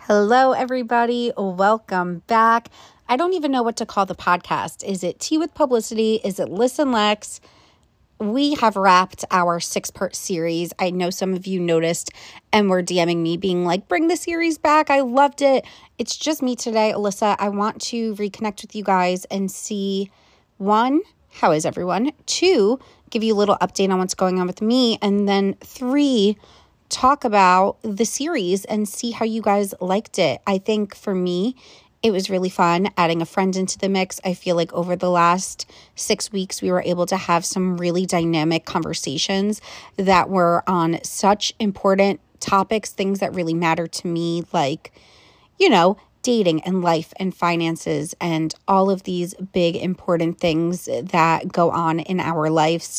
Hello, everybody. Welcome back. I don't even know what to call the podcast. Is it Tea with Publicity? Is it Listen Lex? We have wrapped our 6-part series. I know some of you noticed and were DMing me being like, bring the series back. I loved it. It's just me today, Alyssa. I want to reconnect with you guys and see, 1, how is everyone? 2, give you a little update on what's going on with me. And then 3, talk about the series and see how you guys liked it. I think for me, it was really fun adding a friend into the mix. I feel like over the last 6 weeks, we were able to have some really dynamic conversations that were on such important topics, things that really matter to me, like, dating and life and finances and all of these big important things that go on in our lives.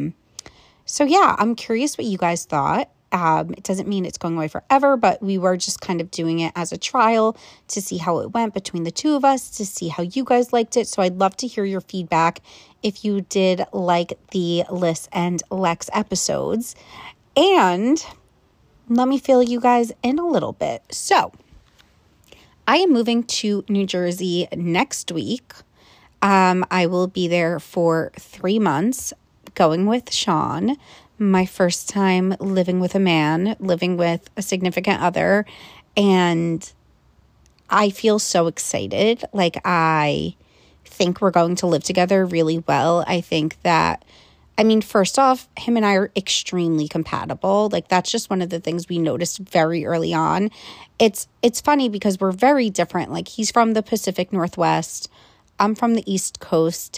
So yeah, I'm curious what you guys thought. It doesn't mean it's going away forever, but we were just kind of doing it as a trial to see how it went between the two of us, to see how you guys liked it. So I'd love to hear your feedback if you did like the Liz and Lex episodes. And let me fill you guys in a little bit. So I am moving to New Jersey next week. I will be there for 3 months, going with Sean. My first time living with a man, living with a significant other, and I feel so excited. Like, I think we're going to live together really well. I think that, first off, him and I are extremely compatible. Like, that's just one of the things we noticed very early on. It's funny because we're very different. Like, he's from the Pacific Northwest. I'm from the East Coast.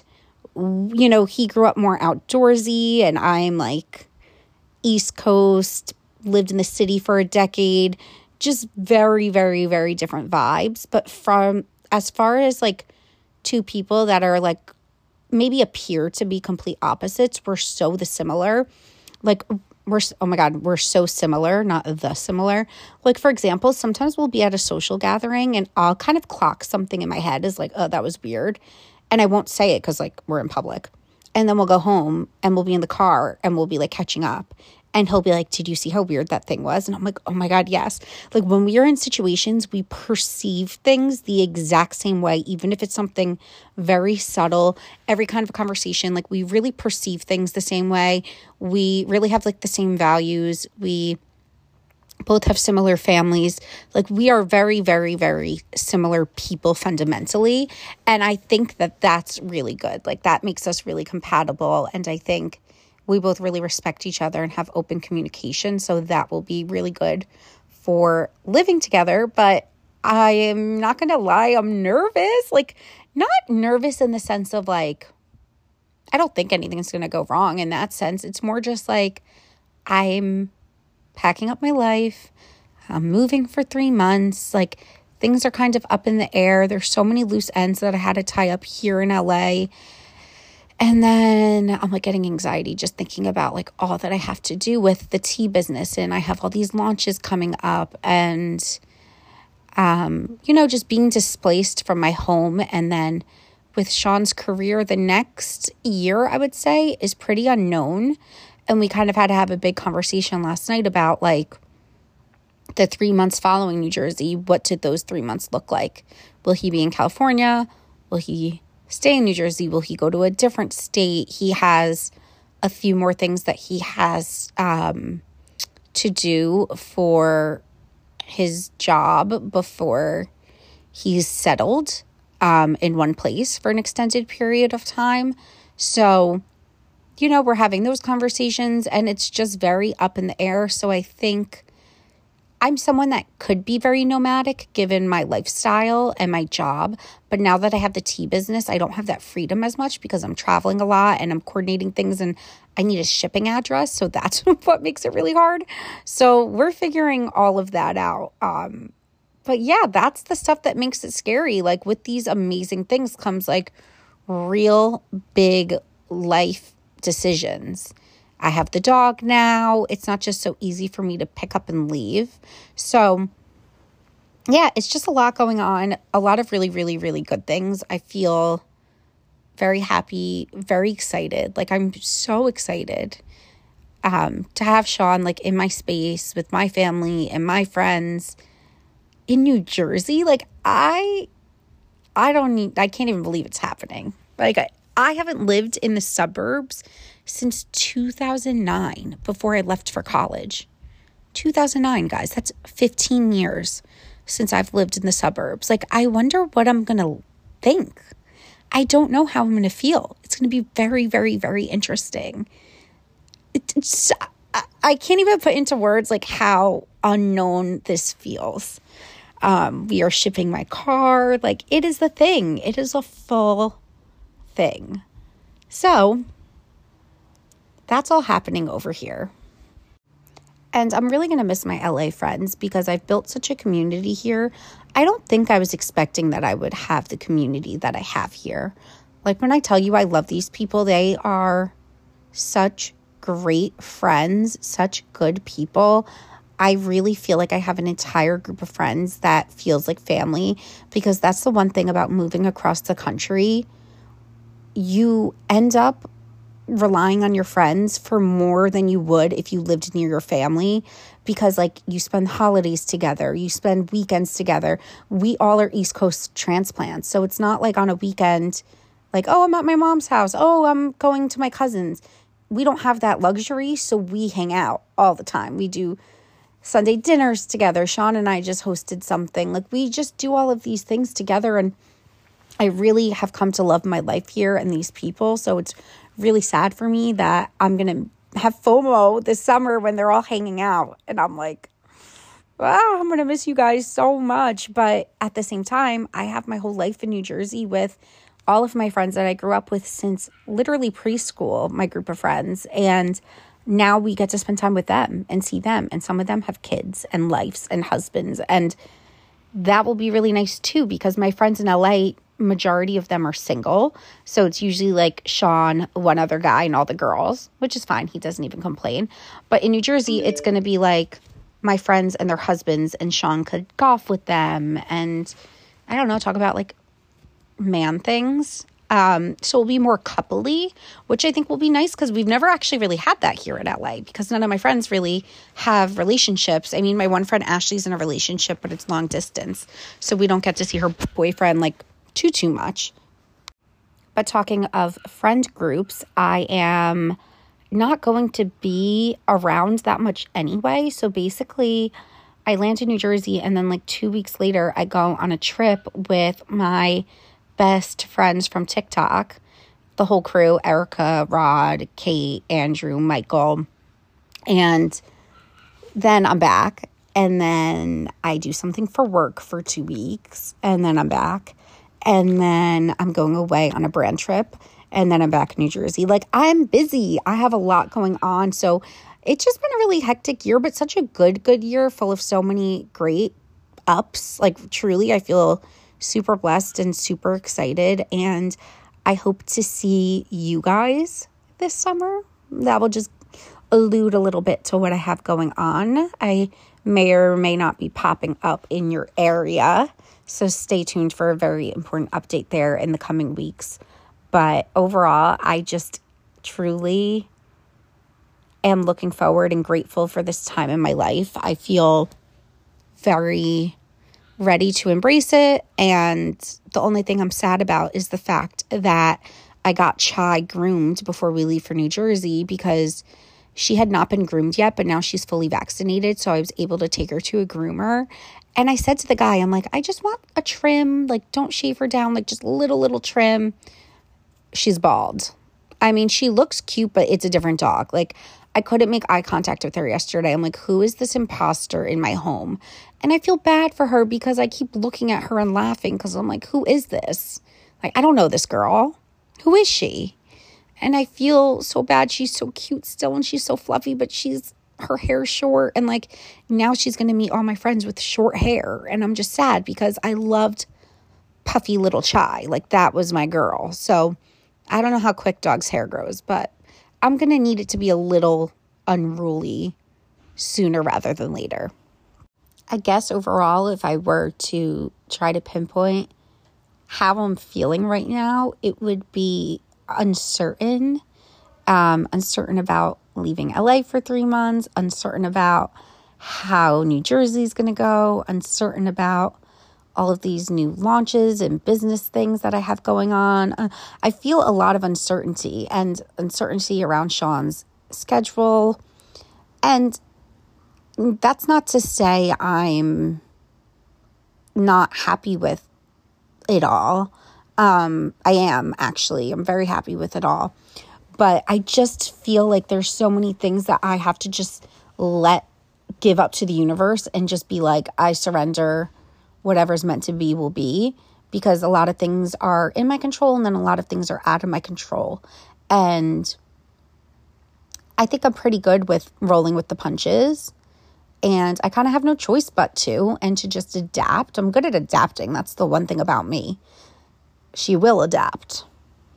He grew up more outdoorsy, and I'm like East Coast, lived in the city for a decade, just very, very, very different vibes. But from as far as like two people that are like maybe appear to be complete opposites, we're so similar. Like we're so similar, not the similar. Like, for example, sometimes we'll be at a social gathering and I'll kind of clock something in my head as like, oh, that was weird. And I won't say it because like we're in public. And then we'll go home and we'll be in the car and we'll be like catching up. And he'll be like, did you see how weird that thing was? And I'm like, oh my God, yes. Like when we are in situations, we perceive things the exact same way, even if it's something very subtle. Every kind of conversation, like we really perceive things the same way. We really have like the same values. We both have similar families. Like we are very, very, very similar people fundamentally. And I think that that's really good. Like that makes us really compatible. And I think we both really respect each other and have open communication. So that will be really good for living together. But I am not going to lie, I'm nervous. Like not nervous in the sense of like, I don't think anything's going to go wrong in that sense. It's more just like I'm packing up my life. I'm moving for 3 months. Like things are kind of up in the air. There's so many loose ends that I had to tie up here in LA. And then I'm like getting anxiety just thinking about like all that I have to do with the tea business. And I have all these launches coming up and, just being displaced from my home. And then with Sean's career, the next year, I would say, is pretty unknown. And we kind of had to have a big conversation last night about like the 3 months following New Jersey. What did those 3 months look like? Will he be in California? Will he stay in New Jersey? Will he go to a different state? He has a few more things that he has to do for his job before he's settled in one place for an extended period of time. So, we're having those conversations and it's just very up in the air. So I think I'm someone that could be very nomadic given my lifestyle and my job. But now that I have the tea business, I don't have that freedom as much because I'm traveling a lot and I'm coordinating things and I need a shipping address. So that's what makes it really hard. So we're figuring all of that out. But yeah, that's the stuff that makes it scary. Like with these amazing things comes like real big life decisions. I have the dog now. It's not just so easy for me to pick up and leave. So yeah, it's just a lot going on. A lot of really, really, really good things. I feel very happy, very excited. Like I'm so excited to have Sean like in my space with my family and my friends. in New Jersey, like I can't even believe it's happening. Like I haven't lived in the suburbs since 2009 before I left for college. 2009, guys, that's 15 years since I've lived in the suburbs. Like, I wonder what I'm going to think. I don't know how I'm going to feel. It's going to be very, very, very interesting. I can't even put into words like how unknown this feels. We are shipping my car. Like, it is the thing. It is a full thing. So that's all happening over here. And I'm really going to miss my LA friends because I've built such a community here. I don't think I was expecting that I would have the community that I have here. Like, when I tell you I love these people, they are such great friends, such good people. I really feel like I have an entire group of friends that feels like family, because that's the one thing about moving across the country. You end up relying on your friends for more than you would if you lived near your family, because like you spend holidays together, you spend weekends together. We all are East Coast transplants, so it's not like on a weekend like, oh, I'm at my mom's house, oh, I'm going to my cousin's. We don't have that luxury, so we hang out all the time. We do Sunday dinners together. Sean and I just hosted something. Like, we just do all of these things together, and I really have come to love my life here and these people. So it's really sad for me that I'm going to have FOMO this summer when they're all hanging out. And I'm like, wow, I'm going to miss you guys so much. But at the same time, I have my whole life in New Jersey with all of my friends that I grew up with since literally preschool, my group of friends. And now we get to spend time with them and see them. And some of them have kids and lives and husbands. And that will be really nice too, because my friends in LA, majority of them are single. So it's usually like Sean, one other guy, and all the girls, which is fine. He doesn't even complain. But in New Jersey, it's going to be like my friends and their husbands, and Sean could golf with them. And I don't know, talk about like man things. So it'll be more coupley, which I think will be nice, because we've never actually really had that here in LA, because none of my friends really have relationships. I mean, my one friend Ashley's in a relationship, but it's long distance, so we don't get to see her boyfriend like too much. But talking of friend groups, I am not going to be around that much anyway. So basically, I land in New Jersey, and then like 2 weeks later, I go on a trip with my best friends from TikTok, the whole crew, Erica, Rod, Kate, Andrew, Michael. And then I'm back, and then I do something for work for 2 weeks, and then I'm back. And then I'm going away on a brand trip, and then I'm back in New Jersey. Like, I'm busy. I have a lot going on. So it's just been a really hectic year, but such a good year, full of so many great ups. Like, truly, I feel super blessed and super excited. And I hope to see you guys this summer. That will just allude a little bit to what I have going on. I may or may not be popping up in your area, so stay tuned for a very important update there in the coming weeks. But overall, I just truly am looking forward and grateful for this time in my life. I feel very ready to embrace it. And the only thing I'm sad about is the fact that I got Chai groomed before we leave for New Jersey, because she had not been groomed yet, but now she's fully vaccinated. So I was able to take her to a groomer. And I said to the guy, I'm like, I just want a trim. Like, don't shave her down. Like, just little trim. She's bald. I mean, she looks cute, but it's a different dog. Like, I couldn't make eye contact with her yesterday. I'm like, who is this imposter in my home? And I feel bad for her, because I keep looking at her and laughing, because I'm like, who is this? Like, I don't know this girl. Who is she? And I feel so bad. She's so cute still, and she's so fluffy, but her hair's short, and like now she's going to meet all my friends with short hair. And I'm just sad, because I loved puffy little Chai. Like, that was my girl. So I don't know how quick dog's hair grows, but I'm going to need it to be a little unruly sooner rather than later. I guess overall, if I were to try to pinpoint how I'm feeling right now, it would be uncertain about leaving LA for 3 months, uncertain about how New Jersey's going to go, uncertain about all of these new launches and business things that I have going on. I feel a lot of uncertainty around Sean's schedule. And that's not to say I'm not happy with it all. I am actually. I'm very happy with it all. But I just feel like there's so many things that I have to just give up to the universe and just be like, I surrender. Whatever's meant to be will be, because a lot of things are in my control and then a lot of things are out of my control. And I think I'm pretty good with rolling with the punches, and I kind of have no choice but to just adapt. I'm good at adapting. That's the one thing about me. She will adapt.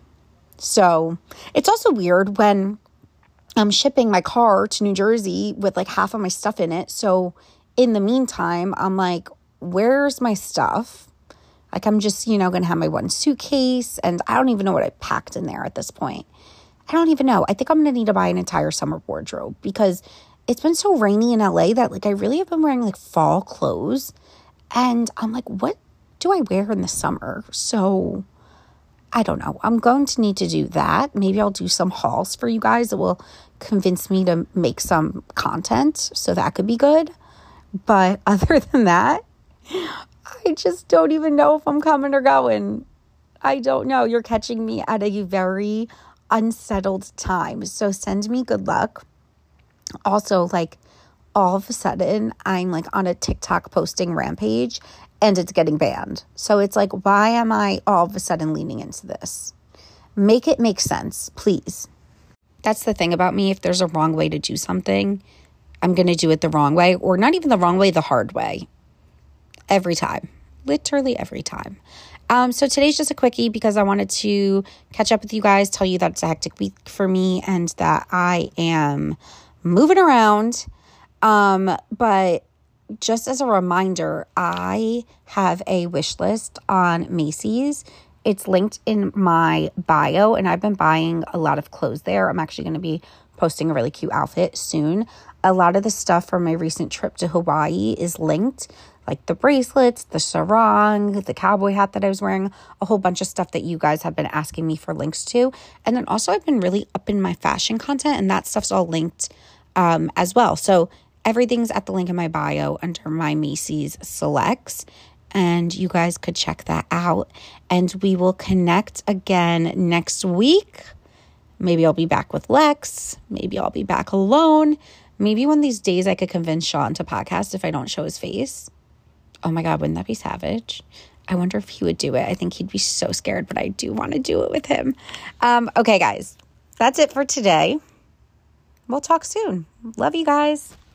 So it's also weird when I'm shipping my car to New Jersey with like half of my stuff in it. So in the meantime, I'm like, where's my stuff? Like, I'm just, going to have my one suitcase, and I don't even know what I packed in there at this point. I don't even know. I think I'm going to need to buy an entire summer wardrobe, because it's been so rainy in LA that like I really have been wearing like fall clothes, and I'm like, what do I wear in the summer? So I don't know. I'm going to need to do that. Maybe I'll do some hauls for you guys that will convince me to make some content, so that could be good. But other than that, I just don't even know if I'm coming or going. I don't know. You're catching me at a very unsettled time. So send me good luck. Also, like, all of a sudden, I'm like on a TikTok posting rampage and it's getting banned. So it's like, why am I all of a sudden leaning into this? Make it make sense, please. That's the thing about me. If there's a wrong way to do something, I'm going to do it the wrong way, or not even the wrong way, the hard way. Every time. Literally every time. So today's just a quickie because I wanted to catch up with you guys, tell you that it's a hectic week for me and that I am moving around. But just as a reminder, I have a wish list on Macy's. It's linked in my bio, and I've been buying a lot of clothes there. I'm actually going to be posting a really cute outfit soon. A lot of the stuff from my recent trip to Hawaii is linked, like the bracelets, the sarong, the cowboy hat that I was wearing, a whole bunch of stuff that you guys have been asking me for links to. And then also I've been really up in my fashion content, and that stuff's all linked as well. So everything's at the link in my bio under my Macy's Selects, and you guys could check that out. And we will connect again next week. Maybe I'll be back with Lex. Maybe I'll be back alone. Maybe one of these days I could convince Sean to podcast if I don't show his face. Oh my God, wouldn't that be savage? I wonder if he would do it. I think he'd be so scared, but I do want to do it with him. Okay, guys, that's it for today. We'll talk soon. Love you guys.